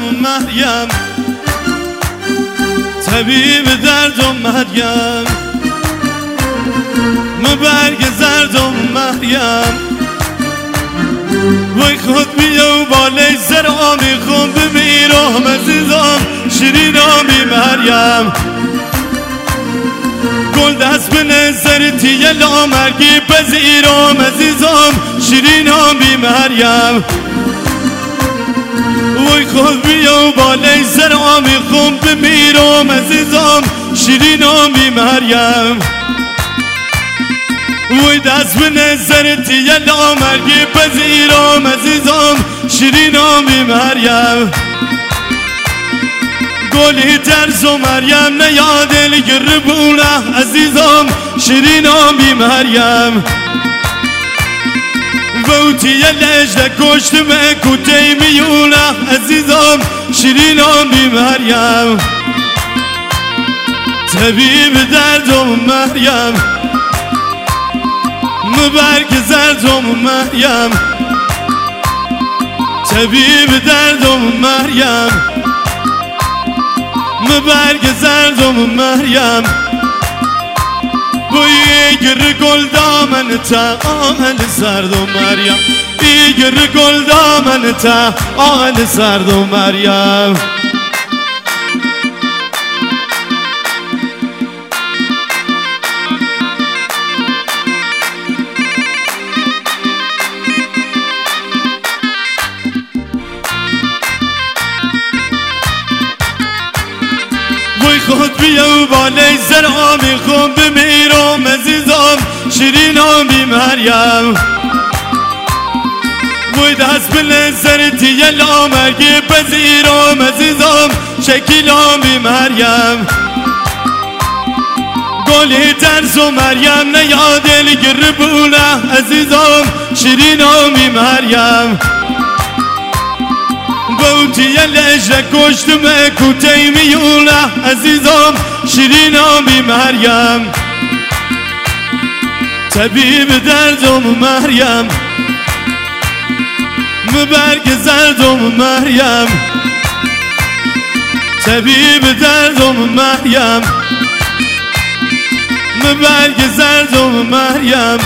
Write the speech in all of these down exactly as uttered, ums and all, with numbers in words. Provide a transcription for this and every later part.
مریم، طبیب دردم مریم، برگ زردم مریم. وای خود بیا و بالای سر آمی خون بمیرم عزیزم، شیرینامی مریم. گل دست به نظر تیه لامرگی پذیرم عزیزم، شیرینامی مریم. وای خود بیا و بالای سر آمی خون بمیرم عزیزم، شیرینامی مریم. وای دست به نظرت یه لامرگی پذیرم عزیزم، شیرینامی مریم. گلی ترس و مریم نیادل گربونه عزیزم، شیرینامی مریم. ووتی یه لجده کشتم کتی میونه عزیزم، شیرینامی مریم. طبیب دردم مریم، برگ زردم مریم، طبیب دردم مریم، برگ زردم مریم. بوی گر گل دامن تا آهن زردم مریم، ایگر گل دامن تا آهن زردم مریم. خود بیا و بالای سر آمی خون بمیرم عزیزم، شیرینامی مریم. وای دست به نظرت یه لامرگی پذیرم عزیزم، شکیلامی مریم. گلی ترس و مریم نیادل گربونه عزیزم، شیرینامی مریم. بوتی یه لجه کشتم کتی میونه عزیزم، شیرینامی مریم. طبیب دردم مریم، برگ زردم مریم، طبیب دردم مریم، برگ زردم مریم.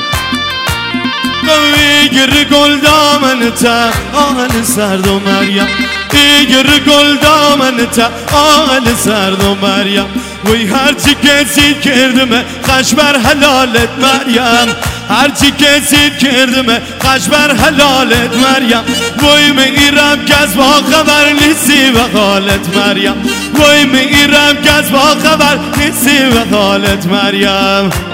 ایگر گل دامن تا آهن سرد و مریم، ایگر گل دامن تا آهن سرد و مریم. وی هرچی کسی کردمه خش بر حلالت مریم، هرچی کسی کردمه خش بر حلالت مریم. وی میرم کس با خبر نیستی و حالت مریم، وی میرم کس با خبر نیستی و حالت مریم.